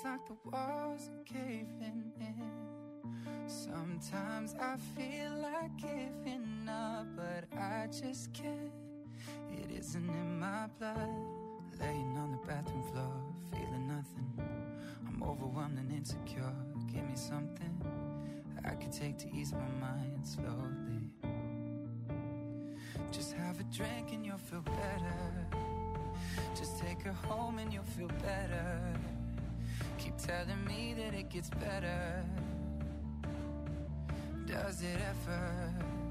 It's like the walls are caving in. Sometimes I feel like giving up, but I just can't. It isn't in my blood. Laying on the bathroom floor, feeling nothing. I'm overwhelmed and insecure. Give me something I could take to ease my mind slowly. Just have a drink and you'll feel better. Just take her home and you'll feel better. Keep telling me that it gets better. Does it ever?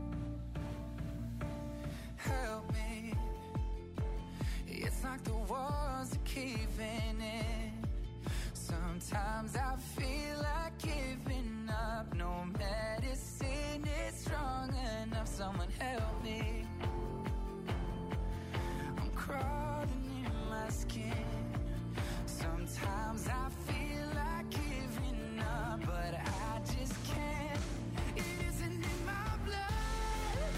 Help me. It's like the walls are caving in. Sometimes I feel like giving up. No medicine is strong enough. Someone help me. I'm crawling in my skin. Sometimes I feel like giving up, but I just can't. It isn't in my blood.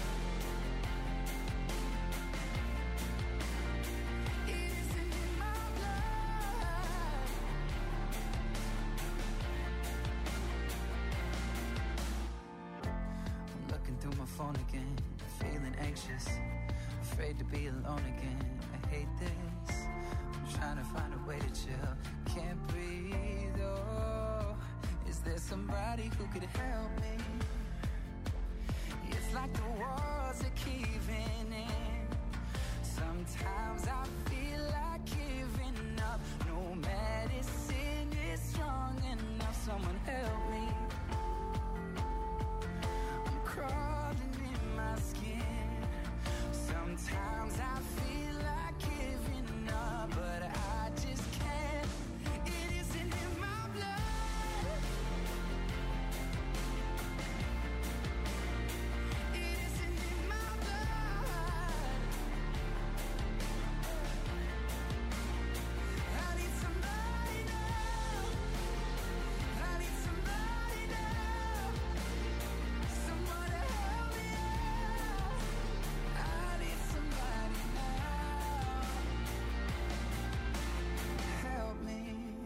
It isn't in my blood. I'm looking through my phone again, feeling anxious, afraid to be alone again. I hate this. I'm trying to find a way to chill. Can't breathe, oh. Is there somebody who could help me? It's like the walls are caving in. Sometimes I feel like giving up. No medicine is strong enough. Someone help me. I'm crawling in my skin. Sometimes I feel like giving up, but I just can't. It isn't in my blood. It isn't in my blood. I need somebody now. I need somebody now. Someone to help me out. I need somebody now. Help me.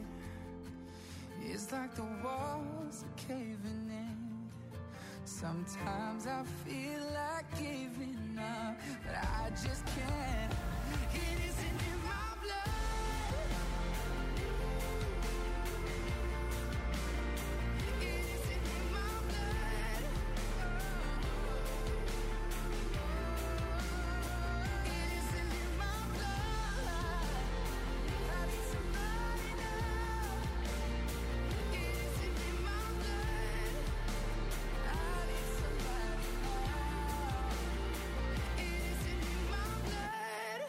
It's like the walls are caving in. Sometimes I feel like giving up, but I just can't. It isn't in my blood. It isn't in my blood. It isn't in my blood. I need somebody now. It isn't in my blood. I need somebody now. It isn't in my blood.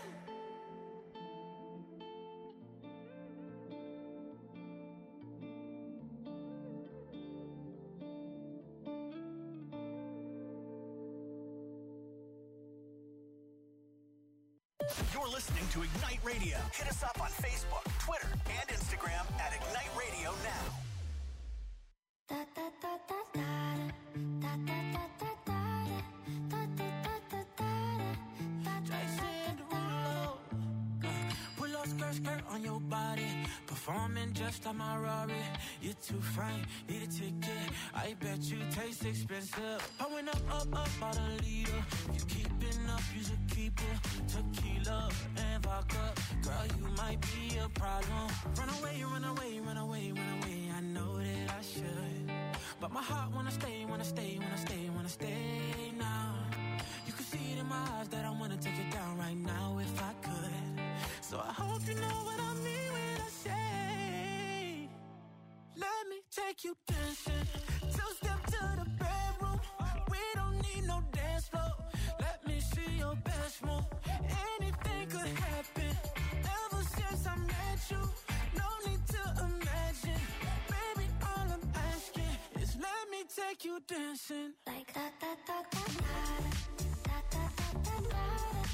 You're listening to Ignite Radio. Hit us up on Facebook, Twitter, and Instagram at Ignite Radio Now. Da da da da da da da da da da da da da da. Pull up skirt, skirt on your body. Performing just like my Rari. You're too fine, need a ticket. I bet you taste expensive. Pouring up, up, up, out a leader. If you keeping up, you should keep it. Tequila and vodka. Girl, you might be a problem. Run away, run away, run away, run away. I know that I should, but my heart wanna stay, wanna stay, wanna stay, wanna stay now. You can see it in my eyes that I wanna take it down right now if I could. So I hope you know what I mean when I say, let me take you dancing. Two-step to the bedroom. We don't need no dance floor. Let me see your best move. Anything could happen. Ever since I met you, no need to imagine. Baby, all I'm asking is let me take you dancing. Like da da da da da da da da da da.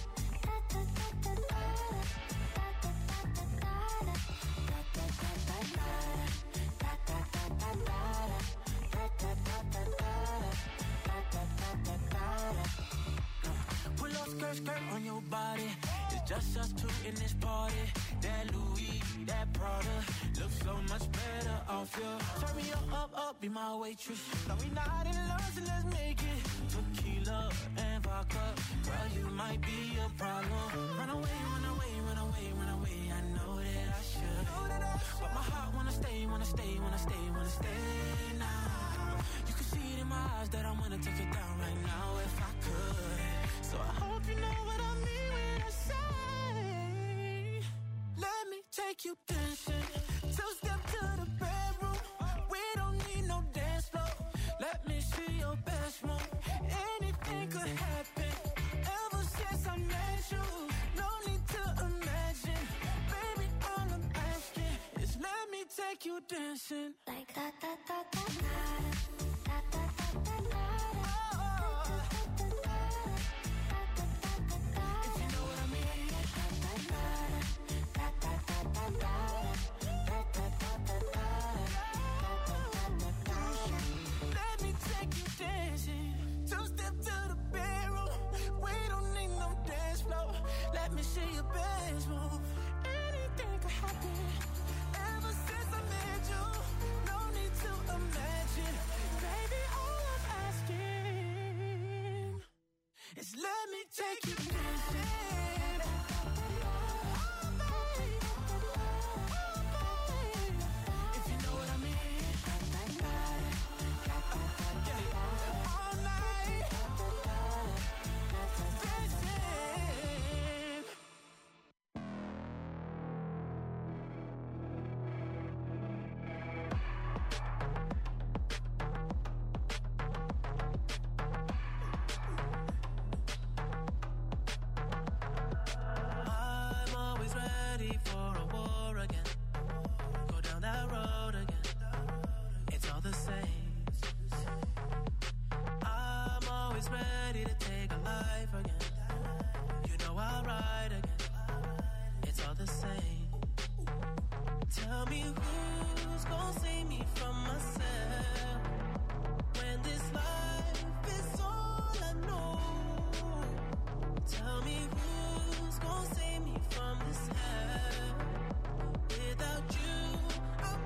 Skirt, skirt on your body. It's just us two in this party. That Louis, that Prada looks so much better off you. Turn me up, be my waitress. No, we not in love, so let's make it tequila and vodka. Girl, you might be a problem. Run away, run away, run away, run away. I know that I should, but my heart wanna stay, wanna stay, wanna stay, wanna stay now. You can see it in my eyes that I wanna take it down right now if I could. So I hope you know what I mean when I say, let me take you dancing. Two-step to the bedroom. We don't need no dance floor. Let me see your best move. Anything could happen. Ever since I met you, no need to imagine. Baby, all I'm asking is let me take you dancing. Like da da da da da da da da da da. If you know what I mean. Let me take you dancing. Two-step to the bedroom. We don't need no dance floor. Let me see your best move. Anything could happen. Ever since I met you, no need to imagine. Baby, all I'm asking is let me take you dancing. If you know what I mean. All night. Dancing. I'm always ready for a war again. Go down that road again. It's all the same. I'm always ready to take a life again. You know I'll ride again. It's all the same. Tell me who's gonna save me from myself when this life is all I know. Tell me who's gonna save me from this hell. Without you, I'm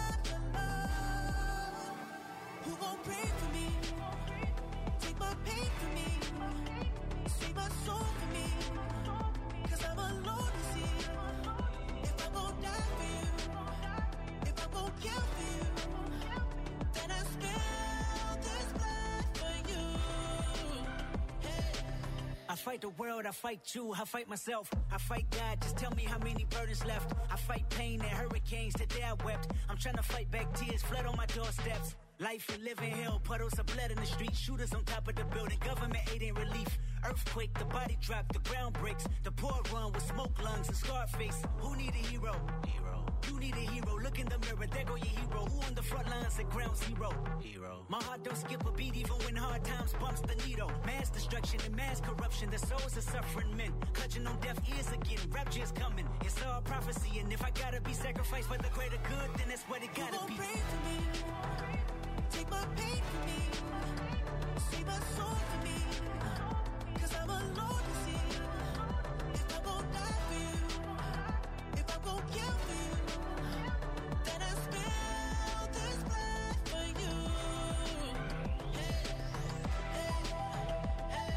alone. Who gon' pray for me? Take my pain for me. Save my soul for me. 'Cause I'm alone to see. If I'm gon' die for you, if I'm gon' kill for you, then I spill this blood for you. Hey. I fight the world, I fight you, I fight myself, I fight God, just tell me how many burdens left. I fight pain and hurricanes, today I wept. I'm trying to fight back tears, flood on my doorsteps. Life and living hell, puddles of blood in the street, shooters on top of the building, government aid ain't relief. Earthquake, the body drop, the ground breaks, the poor run with smoke lungs and scarred face. Who need a hero? You need a hero, look in the mirror, there go your hero. Who on the front lines at ground zero? My heart don't skip a beat even when hard times bumps the needle. Mass destruction and mass corruption, the souls of suffering men. Clutching on deaf ears again, rapture's coming. It's all prophecy, and if I gotta be sacrificed for the greater good, then that's what it gotta be. Pray for me. Take my pain for me. Save my soul for me. 'Cause I'm alone to see. If I'm gon' die for you, if I'm gon' kill for you, then I spill this blood for you. Hey, hey, hey.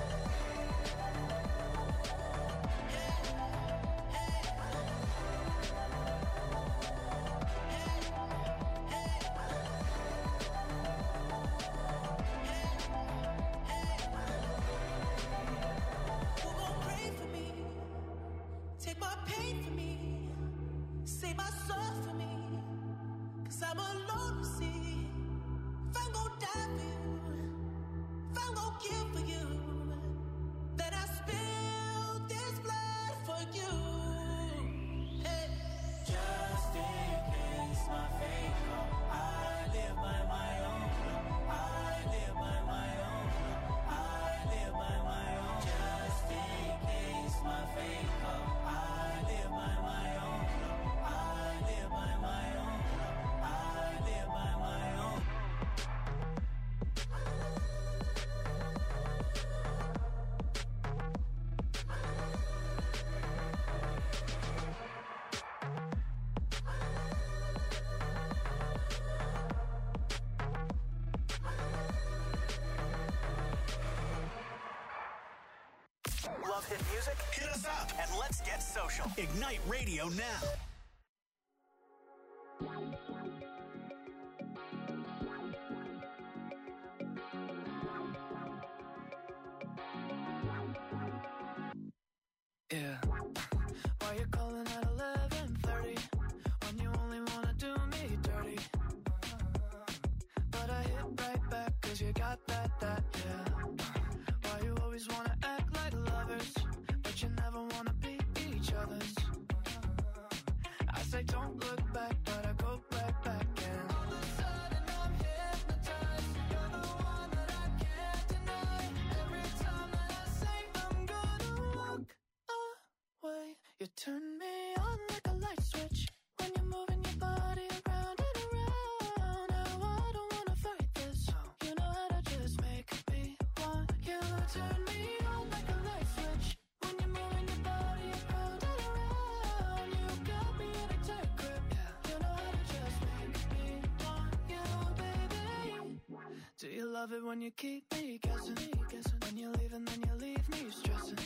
Who gon' pray for me? Take my pain for me. Save my soul for me. 'Cause I'm alone to see. If I'm gon' die for you, if I'm gon' kill for you, then I spill this blood for you. Hey. Just in case my fate come, I live by my own. I live by my own. I live by my own. Just in case my fate come, I live by my own. I live by my own. I live Love hit music? Hit us up and let's get social. Ignite Radio now. Yeah. Why you calling at 11:30 when you only wanna do me dirty? But I hit right back 'cause you got that, yeah. Why you always wanna act like lovers, but you never wanna be each other's? I say don't look back, but I go right back and all of a sudden I'm hypnotized. You're the one that I can't deny. Every time that I say I'm gonna walk away, you turn me on like a light switch when you're moving your body around and around. Now I don't wanna fight this. You know how to just make me want you. Turn me on like a light switch when you're moving your body around and around. You got me in a tight grip. You know how to just make me want you, baby. Do you love it when you keep me guessing? When you leave and then you leave me stressing.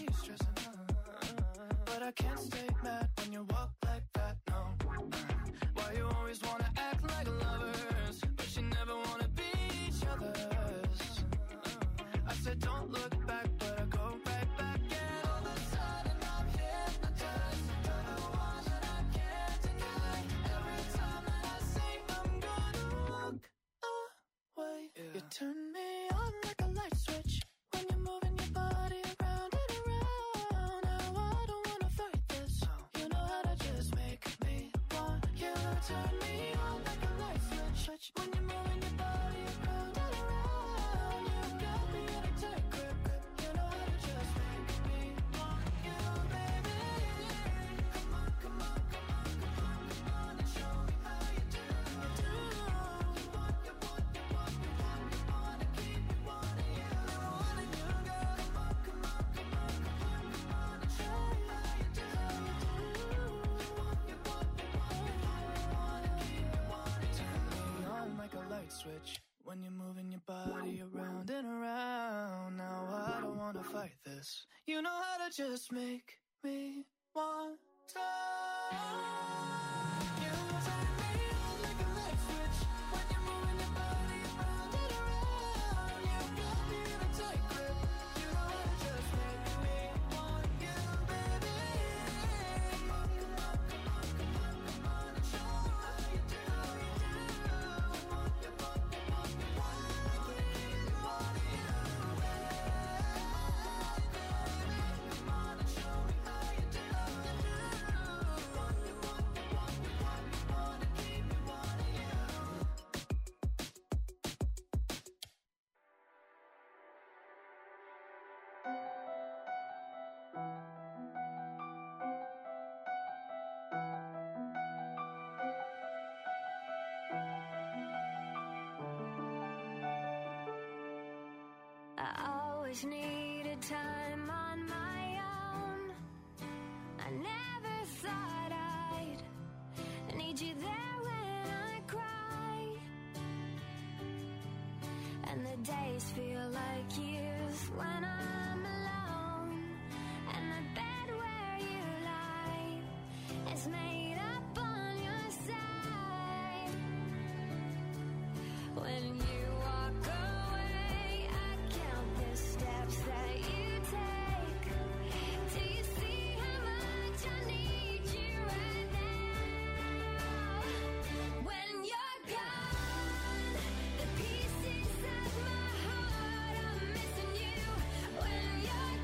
But I can't stay mad when you walk like that, no. Why you always wanna act like lovers, but you never wanna be each other's? I said don't look back, but I go right back and all of a sudden I'm hypnotized. You're the one that I can't deny. Every time that I say I'm gonna walk away, you turn me on like a light switch when you're moving your body around and around. Now I don't wanna fight this. You know how to just make me want you. Turn me on like a light switch when you're moving your body around and around. You got me in a tight grip. You know how to just make me want you, baby. Come on, come on, come on, come on, come on and show me how you do. You want, you want, you want, you want, you wanna keep me wanting you. Wanting you, girl. Come on, come on, come on, come on, come on and show me how you do. You want, you want, you want, you want, you wanna keep me wanting you. Turn me on like a light switch when you're moving your body around and around. Now I don't wanna fight this. You know how to just make me want to. You turn me on like a light switch when you're moving your body around and around. You got me in a tight grip. You know how to just make me want you, baby. Come on, come on, come on, come on, come on and show me how you do. You want, you want, you want, you wanna keep me wanting you, baby. Come on and show me how you do. You want, you want, you want, you want, you wanna keep me wanting you. I always needed time on my own. I never thought I'd need you there when I cry. And the days feel like years when I'm alone. And the bed where you lie is made up on your side. When you walk away, I count the steps that you take. Do you see how much I need you right now? When you're gone, the pieces of my heart are missing you. When you're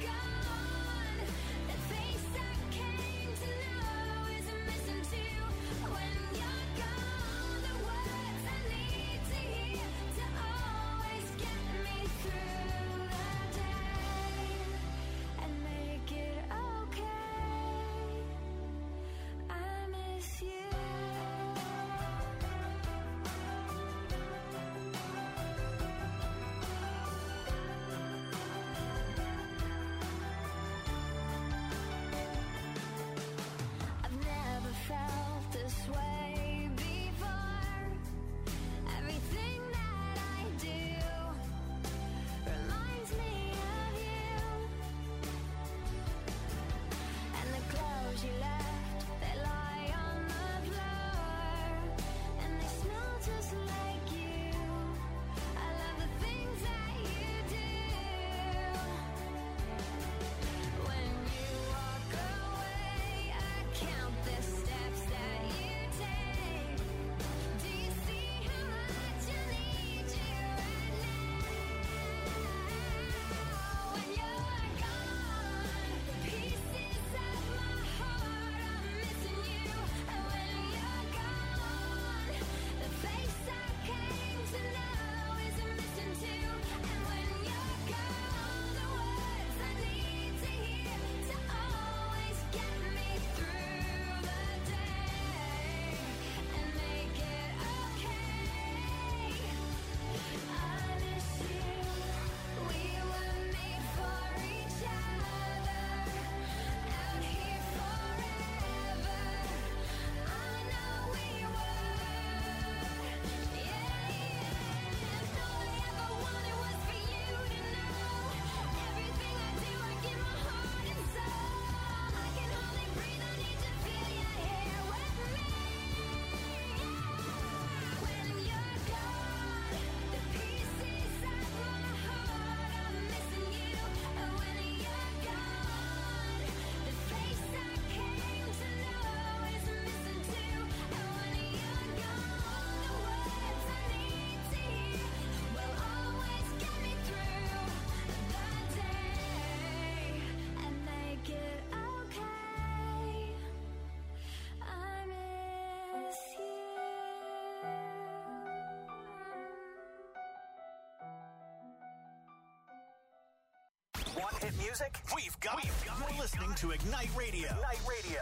music, we've got it. You're listening to Ignite Radio. Ignite Radio.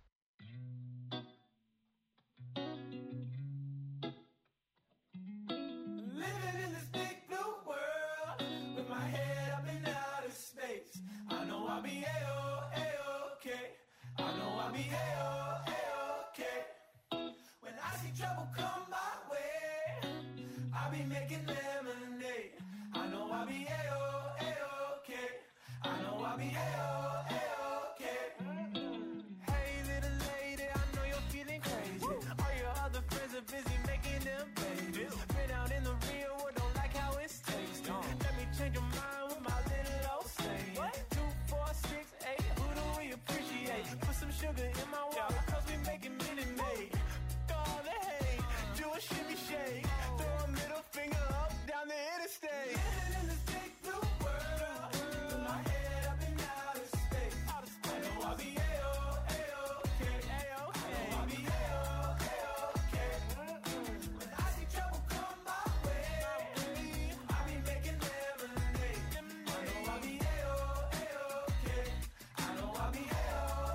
Living in this big blue world with my head up in outer space. I know I'll be A-okay. I know I'll be A-okay. When I see trouble come my way, I'll be making lemonade. I know I'll be A-okay. I know I'll be A-okay. Hey little lady, I know you're feeling crazy. All your other friends are busy making them babies. Been out in the real world, don't like how it's tasting. Let me change your mind with my little old saying. 2, 4, 6, 8, who do we appreciate? Put some sugar in my water, cause we making Minute Maid. All the hate, do a shimmy shake. Throw a middle finger up down the interstate. Living in this big blue world with my head up in outer space. I know I'll be A-okay. I know I'll be A-okay. When I see trouble come my way, I'll be making lemonade. I know I'll be A-okay. I know I'll be A-okay.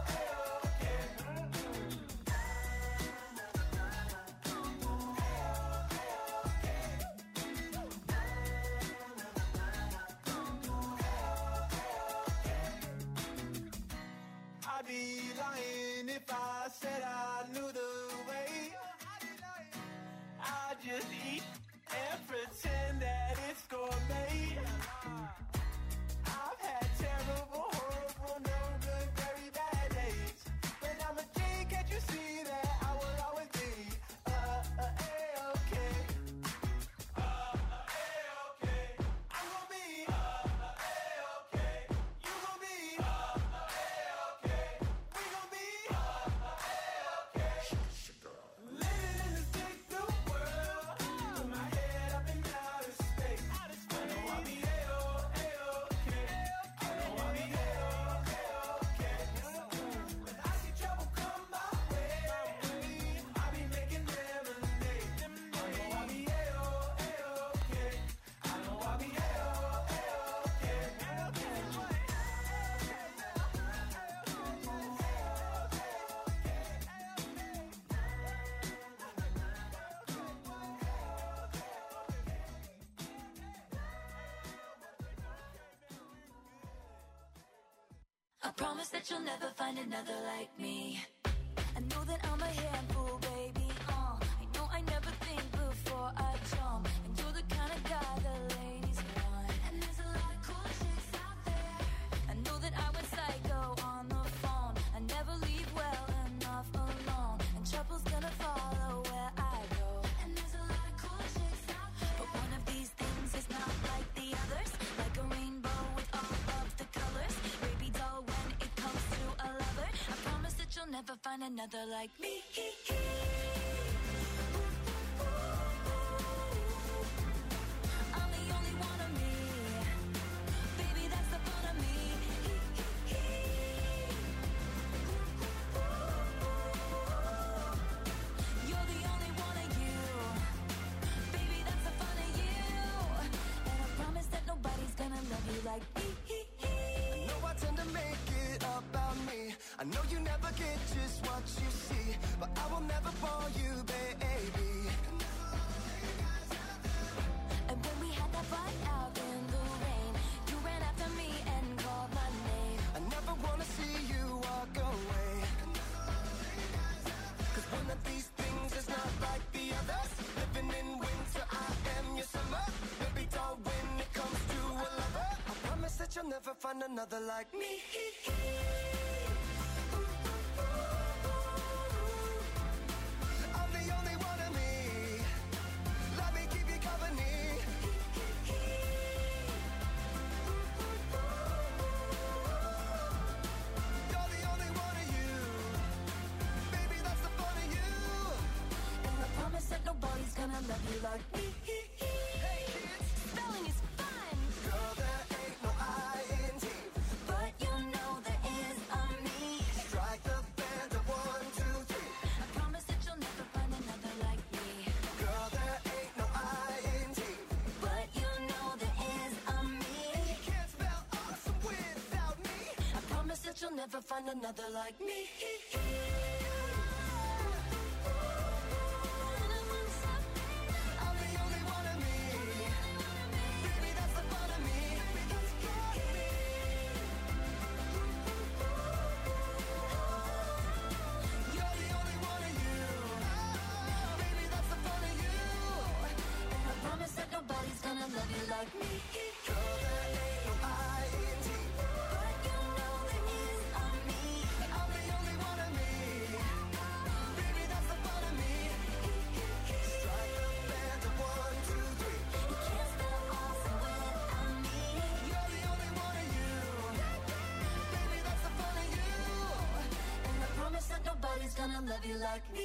I'd be lying if I said I knew the way. I just eat and pretend that it's gourmet. I've had terrible, horrible, no good, very bad days. But I'm a G, can't you see that I will always be A-okay. A-okay. I'm gonna be A-okay. You gonna be A-okay. We gon' be A-okay. Living in this big blue world with my head up in outer space. I know I'll be A-okay. I know I'll be A-okay. When I see trouble come my way, I'll be making lemonade. I know I'll be A-okay. I know I'll be A-okay. I promise that you'll never find another like me. I know that I'm a handful, baby. I know I never think before I jump. And you're the kind of guy the ladies want. And there's a lot of cool chicks out there. I know that I went psycho on the phone. I never leave well enough alone. And trouble's gonna follow where I go. And there's a lot of cool chicks out there. But one of these things is not like the others. Like a rainbow with all of the colors. Baby doll, when it comes to a lover, I promise that you'll never find another like me. I'm the only one of me. Baby, that's the fun of me. You're the only one of you. Baby, that's the fun of you. And I promise that nobody's gonna love you like me. I know I tend to make it about me. I know you never get just what you see, but I will never bore you, baby. And when we had that fight out in the rain, you ran after me and called my name. I never wanna see you walk away. Cause one of these things is not like the others. Living in winter, I am your summer. Baby doll, when it comes to a lover, I promise that you'll never find another like me. I'm the only one of me. Let me keep you company. You're the only one of you. Baby, that's the fun of you. And I promise that nobody's gonna love you like me. Hey kids, Spelling is fun, girl, there ain't no I-N-T. but you know there is a me. Strike the band of 1, 2, 3. I promise that you'll never find another like me. Girl, there ain't no I-N-T. But you know there is a me. You can't spell awesome without never find another like me. I'm the only one of me. Baby, that's the fun of me. You're the only one of you. Baby, that's the fun of you. And I promise that nobody's gonna love you like me. Girl, there ain't no I-N-T. But you know there is on me. I'm the only one of me. Baby, that's the fun of me. Strike the band of 1, 2, 3. You can't stop also without me. You're the only one of you. Baby, that's the fun of you. And I promise that nobody's gonna love you like me.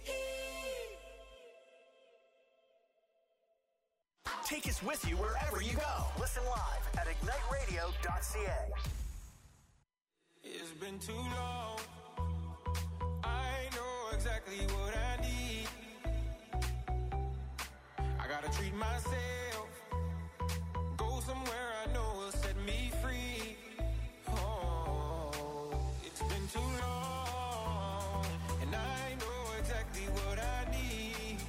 Take us with you wherever you go. Listen live at igniteradio.ca. It's been too long. I know exactly what I need. I gotta treat myself. Go somewhere I know will set me free. Oh, it's been too long. And I know exactly what I need.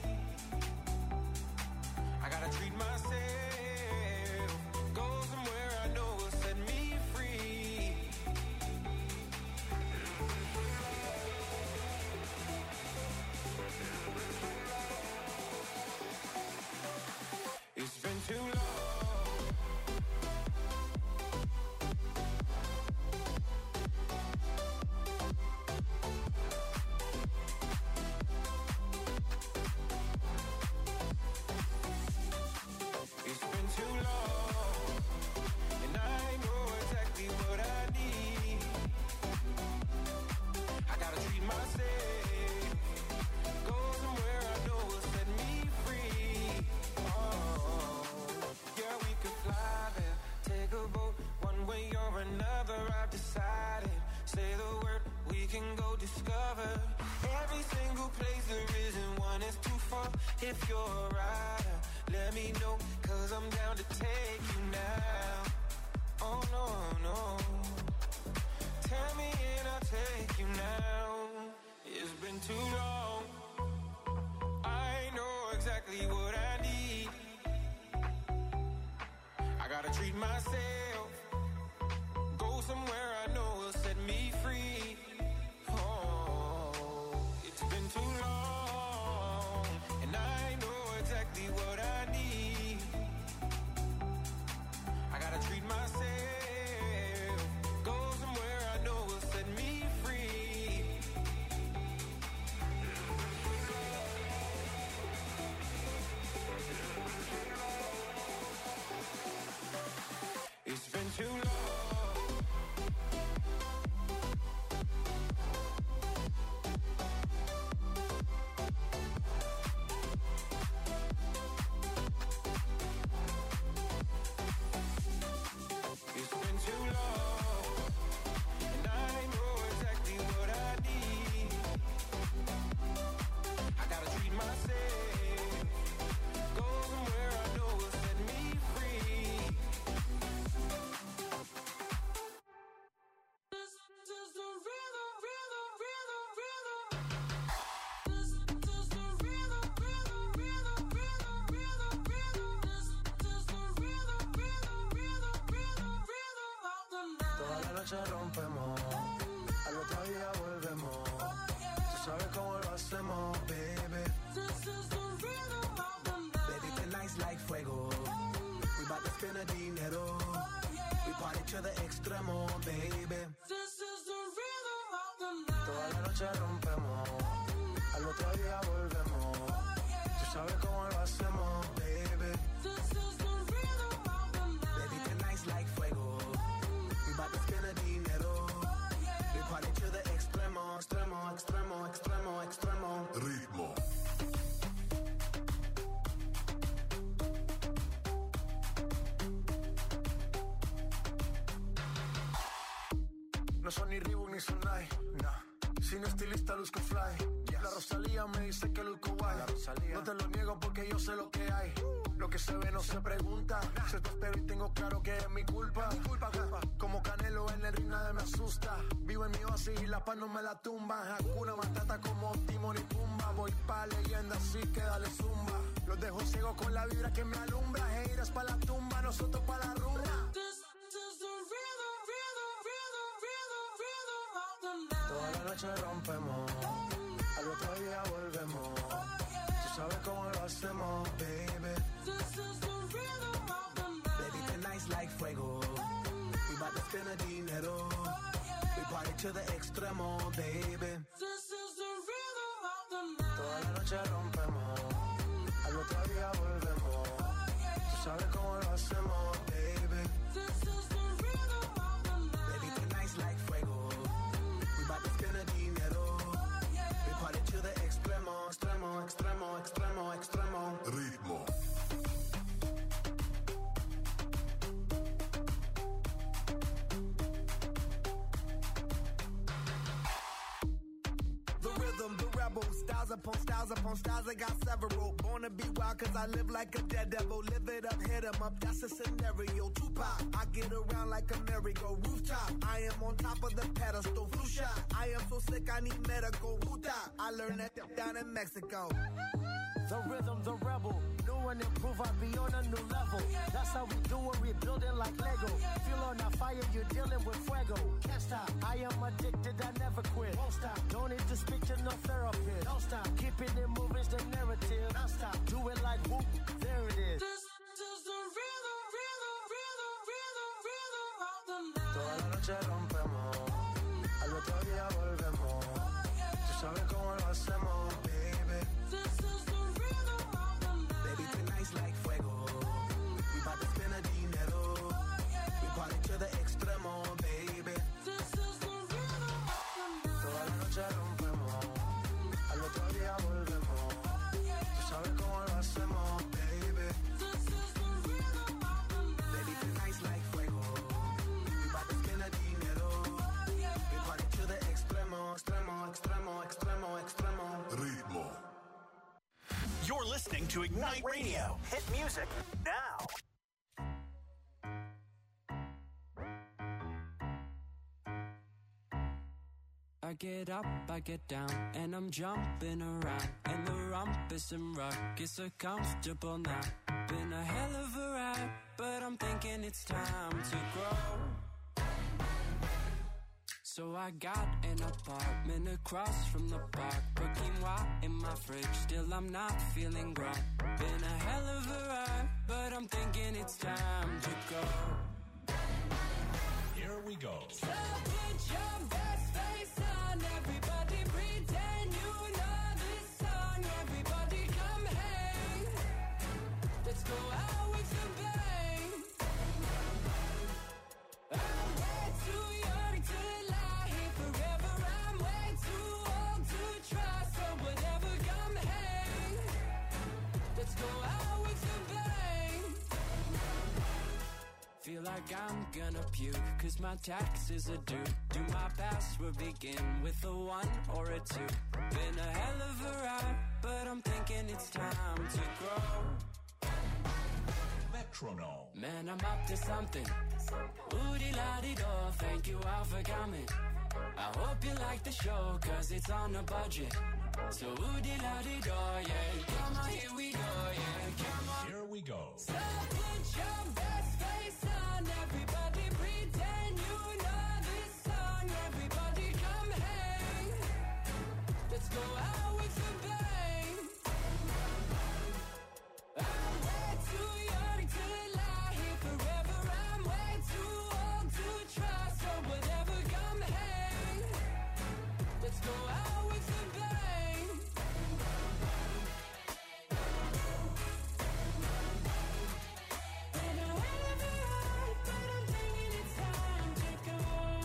I gotta treat myself. Go somewhere I know will set me free. It's been too long. It's been too long, and I know exactly what I need. I gotta treat myself. Go somewhere I know will set me free. Oh, yeah, we could fly there, take a boat, one way or another. I've decided. Say the word, we can go discover every single place there isn't one is too far. If you're a rider, let me know, 'cause I'm down to take you now. Oh no, no. Tell me and I'll take you now. It's been too long. I know exactly what I need. I gotta treat myself. Go somewhere I know will set me free. Oh, it's been too long, and I know exactly what I need. I gotta treat myself. Go somewhere I know will set me free. It's been too long. It's been too long, and I know exactly what I need. I gotta treat myself. Go somewhere I know will set me free. This is the rhythm, rhythm, rhythm, rhythm. This is the rhythm, rhythm, rhythm, rhythm, rhythm, rhythm. This is the rhythm, rhythm, rhythm, rhythm, rhythm of the night. Toda la noche rompemos, al otro día volvemos. Tú sabes cómo lo hacemos, baby. This is the rhythm of the night. Baby, tonight's like fuego. We bout to spend the dinero. We party to the extremo, baby. This is the rhythm of the night. Toda la noche rompemos, al otro día volvemos. Tú sabes cómo lo hacemos, baby. This is the rhythm of the night. Baby, tonight's like fuego. We bout to spend the dinero. We party to the extremo, extremo, extremo, extremo, extremo. Ritmo. No son ni Reebok ni Sonai, nah. Sin estilista luzco fly, yeah. La Rosalía me dice que luzco guay. No te lo niego porque yo sé lo que hay. Lo que se ve no se pregunta. Se te espero y tengo claro que es mi culpa. Como Canelo en el ring nadie me asusta. Vivo en mi oasis y la paz no me la tumba. Hakuna Matata como Timon y Pumba. Voy pa' leyenda así que dale zumba. Los dejo ciego con la vibra que me alumbra. Heiras pa' la tumba, nosotros pa' la rumba. Toda la noche rompemos, al otro día volvemos. Tú sabes cómo lo hacemos, baby. Baby, tonight's like fuego. We bout to spend the dinero. We party to the extremo, baby. Toda la noche rompemos, al otro día volvemos. Tú sabes cómo lo hacemos, baby. Baby, tonight's like fuego. We bout to spend the dinero. We party to the extremo, extremo, extremo, extremo, extremo. Ritmo. Styles upon styles, I got several. Born to be wild cause I live like a dead devil. Live it up, hit 'em up, that's a scenario. Tupac, I get around like a merry-go rooftop. I am on top of the pedestal, flu shot. I am so sick, I need medical. Puta, I learned that down in Mexico. The rhythm, the rebel. New and improve, I be on a new level. That's how we do it, we building like Lego. Feel on that fire, you're dealing with fuego. Can't stop, I am addicted, I never quit. Won't stop, don't need to speak to no therapist. Don't stop, keeping it moving's the narrative. Don't stop, do it like whoop, there it is. This is the rhythm, of the night. Toda la noche rompemos, al otro día volvemos. Tú sabes cómo lo hacemos, baby. This is the rhythm of the night. Baby, tonight's like fuego. We bout to spend the dinero. We party to the extremo, baby. This is the rhythm of the night. Toda la noche rompemos, al otro día volvemos. Tú sabes cómo lo hacemos, baby. This is the rhythm of the night. Baby, tonight's like fuego. We bout to spend the dinero. We party to the extremo, extremo, extremo, extremo, extremo. Ritmo. You're listening to Ignite Radio. Hit music now. I get up, I get down, and I'm jumping around. And the rumpus and ruckus are comfortable now. Been a hell of a ride, but I'm thinking it's time to grow. So I got an apartment across from the park. Put quinoa in my fridge, still I'm not feeling grown. Been a hell of a ride, but I'm thinking it's time to go. Here we go. So put your best face on, everybody pretend you know this song. Everybody come hang, let's go out with a bang. I'm way too young to lie here forever. I'm way too old to try, so whatever, come hang, let's go out with a bang. Feel like I'm gonna puke, cause my taxes are due. Do my password begin with a 1 or a 2? Been a hell of a ride, but I'm thinking it's time to grow. Metronome. Man, I'm up to something. Oodie-la-dee-do, thank you all for coming. I hope you like the show, cause it's on a budget. So oodie-la-dee-do, yeah. Come on, here we go, yeah. Come on. Here we go. So put your best face on, everybody pretend you know this song. Everybody come hang, let's go out with a bang. I'm way too young to lie here forever. I'm way too old to try, so whatever, come hang, let's go out with a bang. Been a hell of a ride, but I'm thinking it's time to go.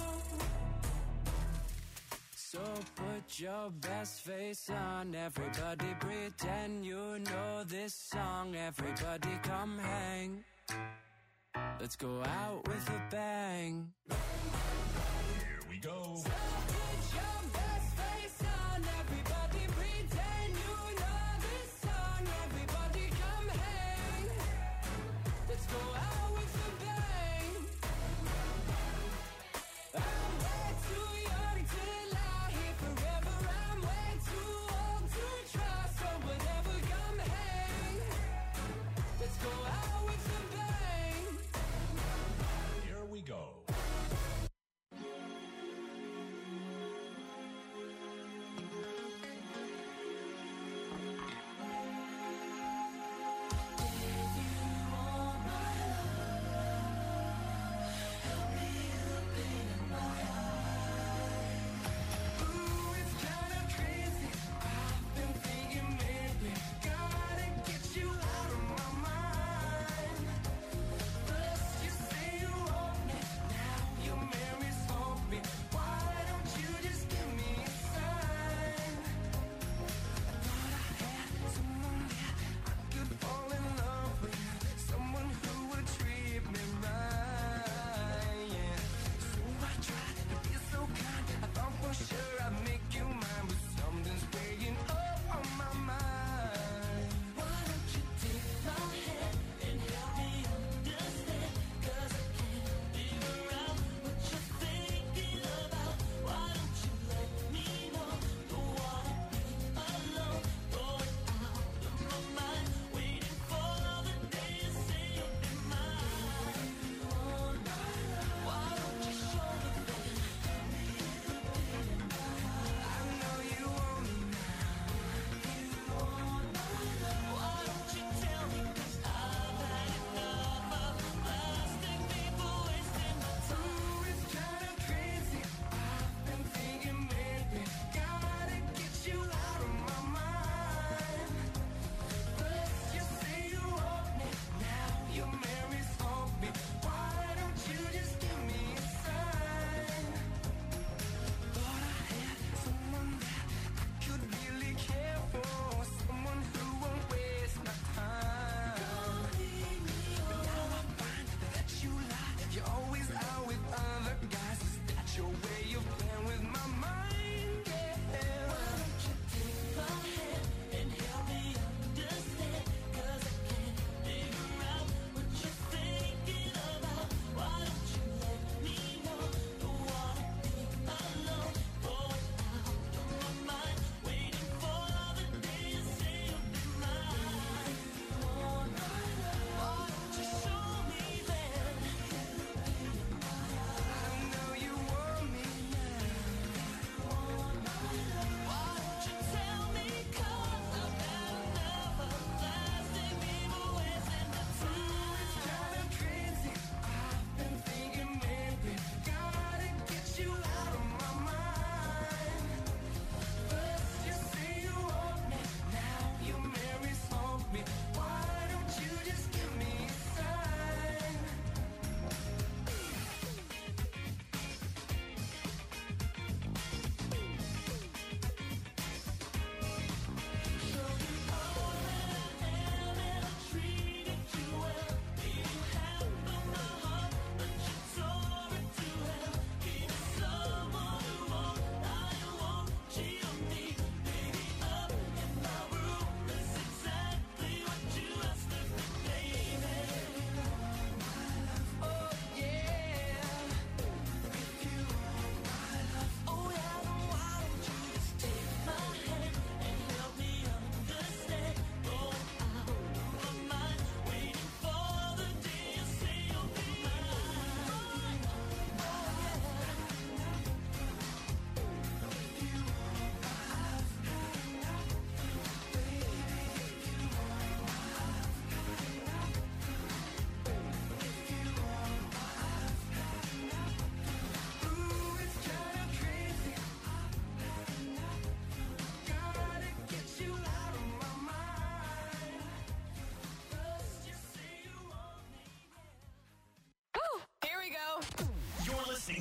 So put your best face on, everybody pretend you know this song. Everybody come hang, let's go out with a bang. Here we go. So put your best face on, everybody pretend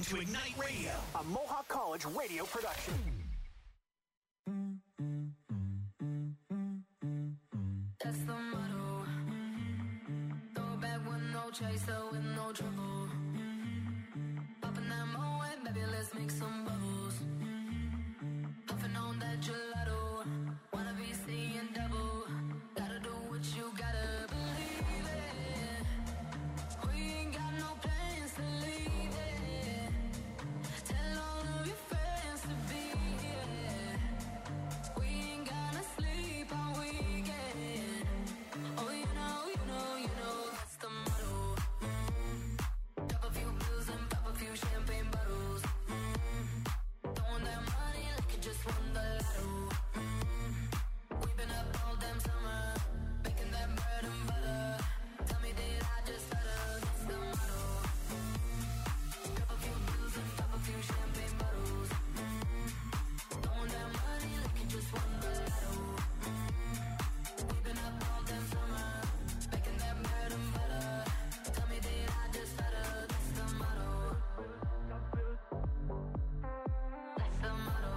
to Ignite Radio, a Mohawk College radio production. That's the motto. Throw back with no chaser, with no trouble. Popping that Moet, baby, let's make some bubbles. Puffing on that gelato. Wanna be seeing double. Gotta do what you gotta believe it. We ain't got no plans to leave it. Tell all of your friends to be here. We ain't gonna sleep all weekend. Oh, you know, that's the motto. Drop a few pills and pop a few champagne bottles. Throwing that money like you just won the lotto. We've been up all damn summer, making that bread and butter. Tell me, did I just stutter? That's the motto. Drop a few pills and pop a few champagne bottles. Throwing that money like you just won the lotto. We've been up all damn summer, making that bread and butter. Tell me, did I just stutter? That's the motto. That's the motto.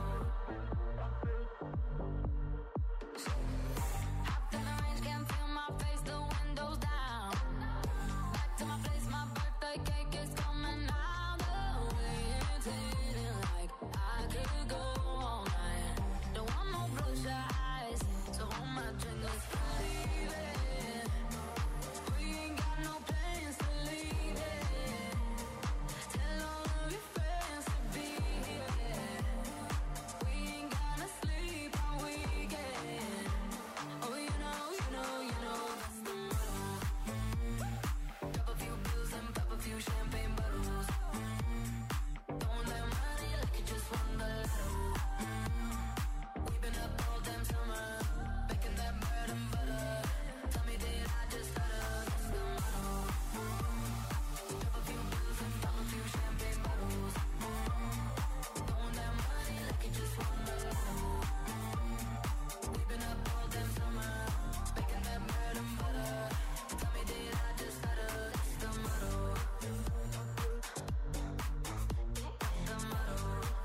Hopped in the range, can't feel my face, the windows down. Back to my place, my birthday cake is coming out. The way it's hitting like I could go all night. Don't want no bloodshot eyes, so hold my drink, let's believe it. We ain't got no plans to leave it. Tell all of your friends to be here. We ain't gonna sleep all weekend. Oh, you know, that's the motto. Drop a few pills and pop a few champagne bottles. Throwing that money like you just won the lotto. We've been up all damn summer, making that bread and butter. Tell me, did I just stutter? That's the motto. Drop a few pills and pop a few champagne bottles. Throwing that money like you just won the lotto. We've been up all damn summer, making that bread and butter. Tell me, did I just stutter? That's the motto. The motto.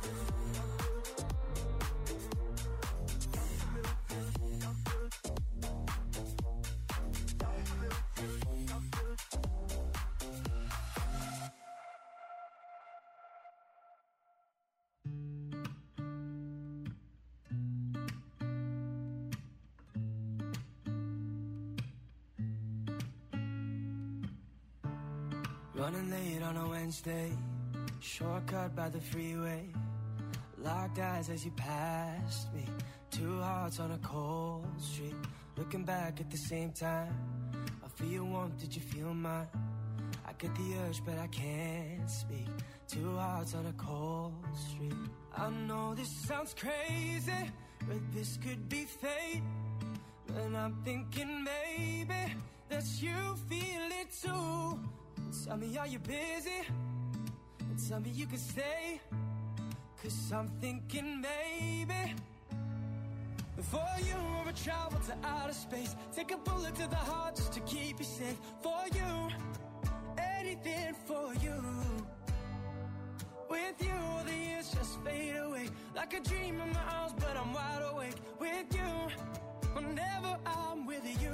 Running late on a Wednesday, shortcut by the freeway. Locked eyes as you passed me, two hearts on a cold street. Looking back at the same time, I feel your warmth, did you feel mine? I get the urge but I can't speak, two hearts on a cold street. I know this sounds crazy, but this could be fate. And I'm thinking maybe that you feel it too. Tell me, are you busy? Tell me you can stay, 'cause I'm thinking maybe for you I would travel to outer space, take a bullet to the heart just to keep you safe. For you, anything for you. With you, all the years just fade away like a dream in my arms, but I'm wide awake. With you, whenever I'm with you.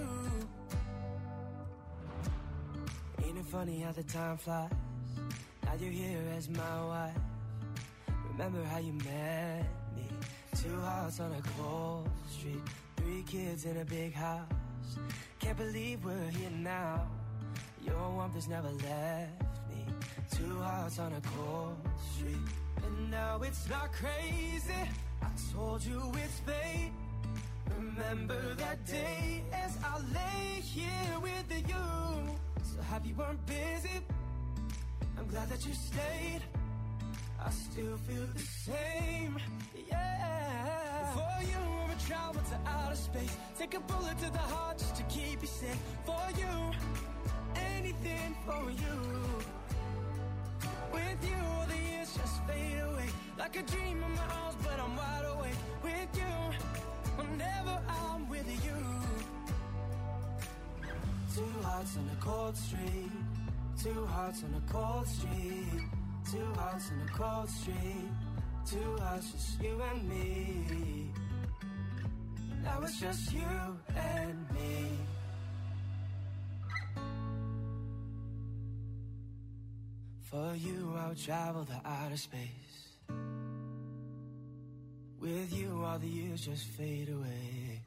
Ain't it funny how the time flies? Now you're here as my wife. Remember how you met me? Two hearts on a cold street, 3 kids in a big house. Can't believe we're here now. Your warmth has never left me. Two hearts on a cold street. And now it's not crazy, I told you it's fate. Remember that day as I lay here with you. So happy you weren't busy, I'm glad that you stayed. I still feel the same, yeah. For you, I would travel to outer space, take a bullet to the heart just to keep you safe. For you, anything for you. With you, all the years just fade away like a dream in my arms, but I'm wide awake. With you, whenever I'm with you. Two hearts on a cold street, two hearts on a cold street. Two hearts in a cold street. Two hearts, just you and me. Now it's just you and me. For you, I'll travel the outer space. With you, all the years just fade away.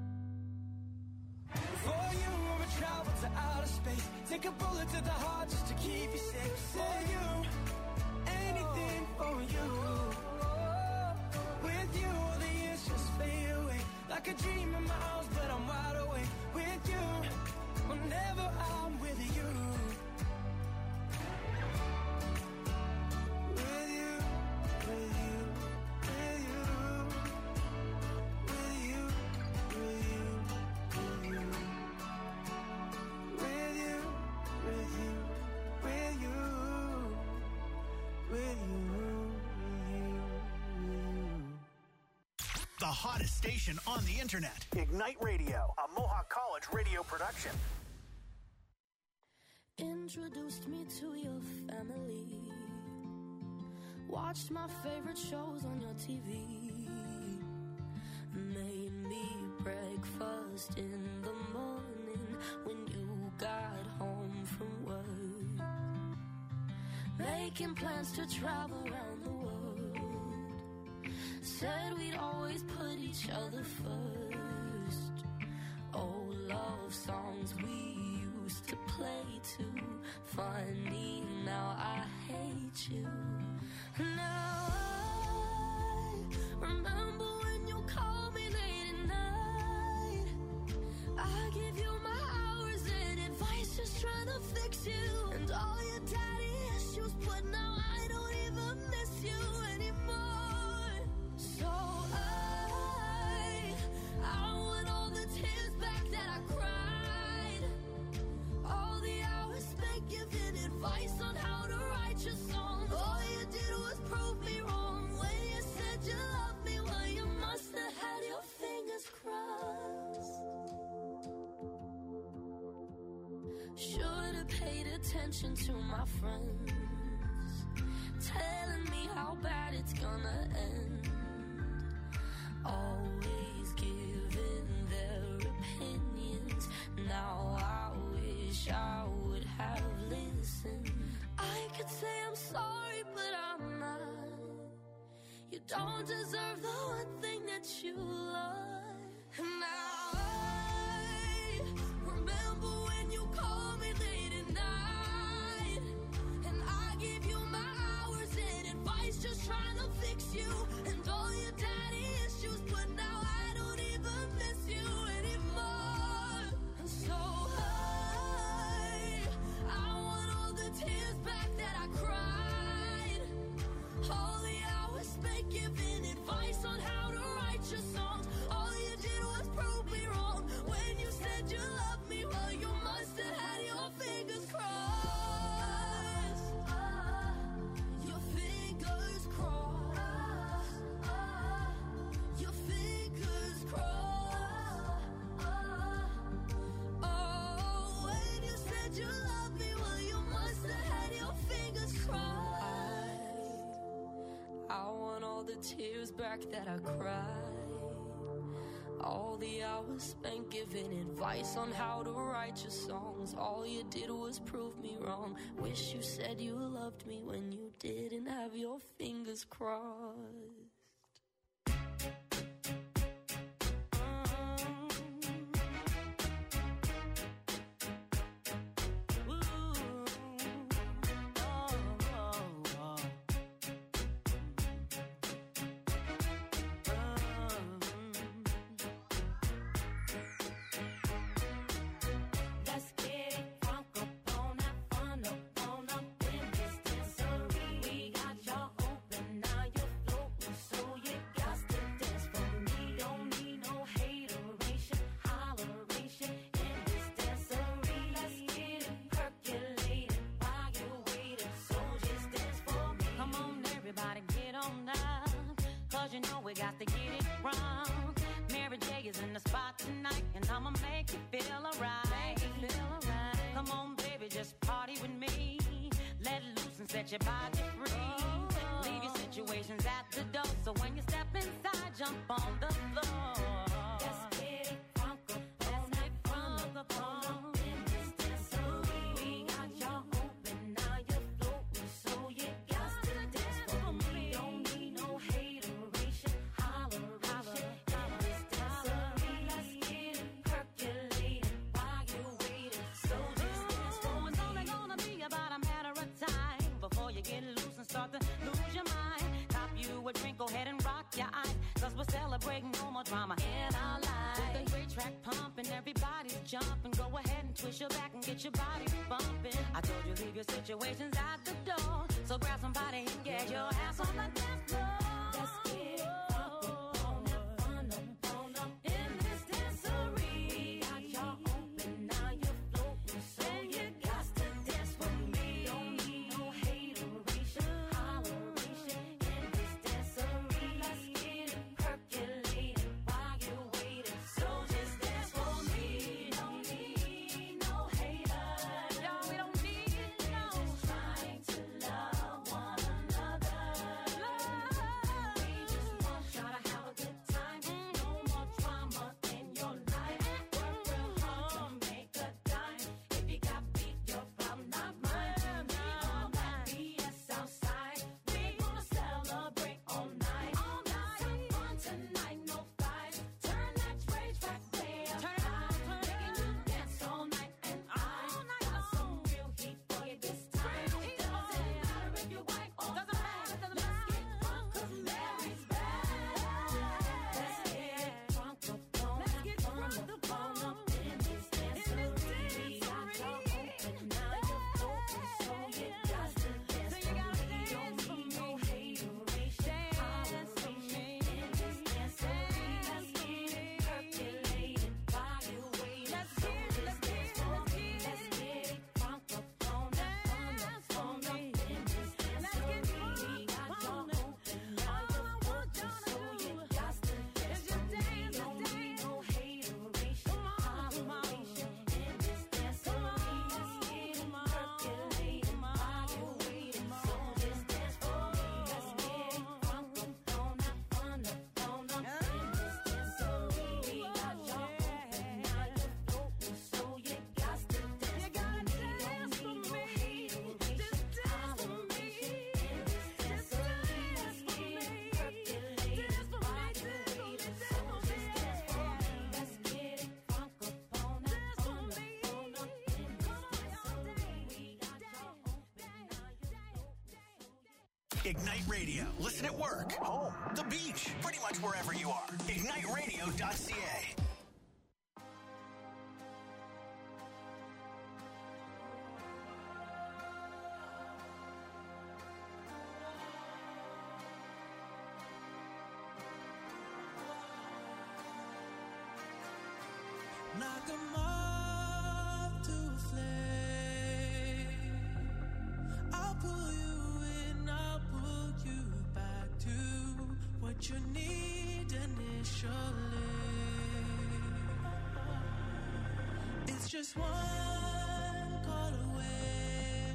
For you, I would travel to outer space. Take a bullet to the heart just to keep you safe. For you, anything for you. With you, all the years just fade away. Like a dream in my arms, but I'm wide awake. With you, whenever I'm with you. With you, with you, with you. With you, with you, with you. With you, with you, with you. With you, The hottest station on the internet. Ignite Radio, a Mohawk College radio production. Introduced me to your family. Watched my favorite shows on your TV. Made me breakfast in the morning when you got home from work. Making plans to travel around the world. Said we'd always put each other first. Old love songs we used to play too. Funny, now I hate you. Now I remember when you called me late at night. I give you my hours and advice, just trying to fix you. And all your daddy issues, but now I don't even miss you anymore. So I want all the tears back that I cried. All the hours spent giving advice on how to write your songs. All you did was prove me wrong when you said you loved me. Well, you must have had your fingers crossed. Should have paid attention to my friends, telling me how bad it's gonna end. Always giving their opinions. Now I wish I would have listened. I could say I'm sorry, but I'm not. You don't deserve the one thing that you love. Now I remember when you called me late at night, and I gave you my hours and advice, just trying to fix you. And all your daddy issues, but now I don't even miss you anymore. And so I want all the tears back that I cried. All the hours spent giving advice on how to write your songs. All you did was prove me wrong when you said you loved me. Well, you must have had your fingers crossed. Your fingers crossed. Your fingers crossed. Oh, when you said you loved me, well, you must have had your fingers crossed. I want all the tears back that I cried. All the hours spent giving advice on how to write your songs. All you did was prove me wrong. Wish you said you loved me when you didn't have your fingers crossed. Let's get it crunk up on that fun up in this dancery. We got y'all open, now you're floating, so you got to dance for me. Don't need no hateration, holleration in this dancery. Let's get it percolated while you're waiting, so just dance for me. Come on, everybody, get on down, 'cause you know we got to get it wrong. Mary J is in the spot tonight, and I'ma make you feel alright. Come on, baby, just party with me. Let loose and set your body free. situations at the door. So when you step inside, jump on the floor. Let's get it crunk up, let's get crunk up in this dancery. We got y'all open, now you're floating, so you got to dance for me. Don't need no hateration, holleration in this dancery. Let's get it percolating while you're waiting. So just dance for me. It's only gonna be about a matter of time before you get loose and start to lose your mind. Cop you a drink, go ahead and rock your eyes, 'cause we're celebrating no more drama in our lives. With the great track pumping, everybody's jumping. Go ahead and twist your back and get your body bumping. I told you leave your situations at the door, so grab somebody and get your ass on the dance floor. Let's get it up, on up in this dancery. Got y'all open, now you're floating, so you got to dance with me. Don't need no hateration, holleration in this dancery. Let's get it percolating while you're waiting. So just dance for me. Don't need no haters. No, we don't need no. Trying to love one another. We just want y'all to have a good time. No more drama in your life. Work real hard to make a dime. If you got beat, your problem, not mine. We on that BS outside. We gonna celebrate all night. All night. Have fun tonight, no fights. Turn that rage back way up high. Making you dance all night, and I got some real heat for you this time. Doesn't matter if you're white or black. Let's get drunk 'cause Mary's back. Let's get drunk up on up in this dancery. Got y'all open, now you're floating, so you got to dance for me. Don't need no hateration, holleration in this dancery. Let's get it percolating while you're waiting. Let's get it drunk up on up in this dancery. Got y'all open, now you're floating, so you got to dance for me. Don't need no hateration, holleration in this dancery. Let's get it percolating while you're waiting. So just dance for me. Let's get it crunk up on up in this dancery. Got y'all open, now you're floating, so you got to dance for me. Don't need no hateration, holleration in this dancery. Let's get it percolating while you're waiting. So just dance for me. Let's get it crunk up on up in this dancery. Got y'all open, now you're floating. Ignite Radio. Listen at work, home, the beach, pretty much wherever you are. IgniteRadio.ca. Knock 'em off to a flame. I'll pull you in, I'll pull you back to what you need initially. It's just one call away,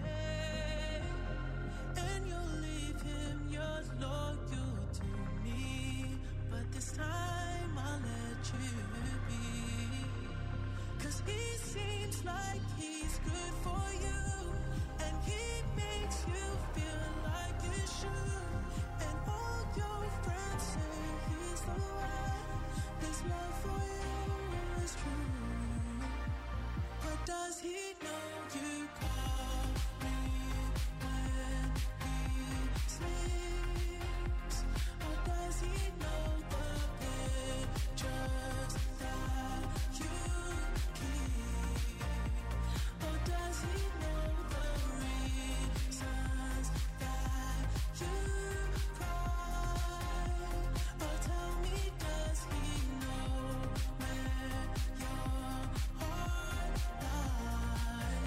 and you'll leave him yours loyal to me. But this time I'll let you be. 'Cause he seems like he's good for you, and he makes you feel like you should. And all your friends say he's the one. His love for you is true. But does he know you call me when he sleeps? Or does he know the pictures that you keep? Or does he know the reasons that you cry? Or tell me, does he know where your heart lies?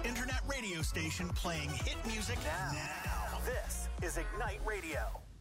internet radio station playing hit music now. This is Ignite Radio.